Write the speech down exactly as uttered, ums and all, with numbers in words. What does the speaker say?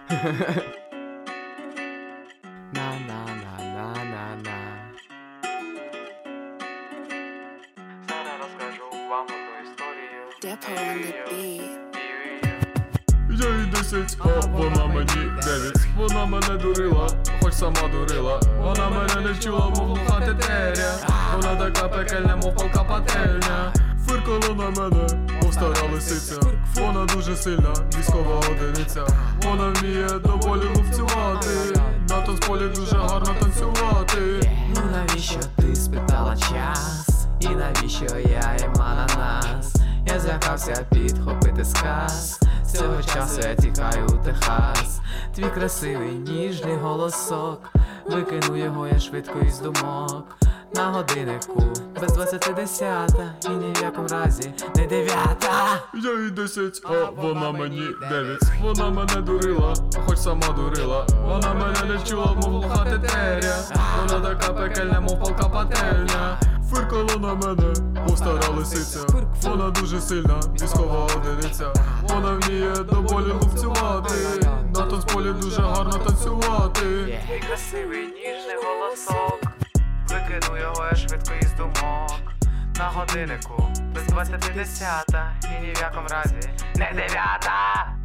На-на-на-на-на-на. Зараз розкажу вам одну історію. Depot on the beat. Я їй десять, а вона мені дев'ять. Вона мене дурила, хоч сама дурила. Вона мене не вчила, мов глуха тетеря. Вона така пекельна, мов палка пательня. Фиркала на мене, мов стара лисиця. Вона дуже сильна, військова одиниця. Вона вміє до болі лупцювати. На танцполі дуже гарно танцювати. Ну навіщо ти спитала час? І навіщо я їм ананас? Я злякався підхопити сказ. З цього часу я тікаю у Техас. Твій красивий ніжний голосок, викину його я швидко із думок. На годиннику без двадцяти десята, і ні в якому разі не дев'ята. Я їй десять, а вона мені дев'ять. Вона мене дурила, хоч сама дурила. Вона мене не вчила, мов глуха тетеря. Вона така пекельна, мов палка пательня. Фиркала на мене, мов стара лисиця. Вона дуже сильна, військова одиниця. Вона вміє до болі лупцювати. На танцполі дуже гарно танцювати. Твій красивий ніжний голосок, викину його я швидко із думок. На годиннику без двадцяти десята, і ні в якому разі не дев'ята.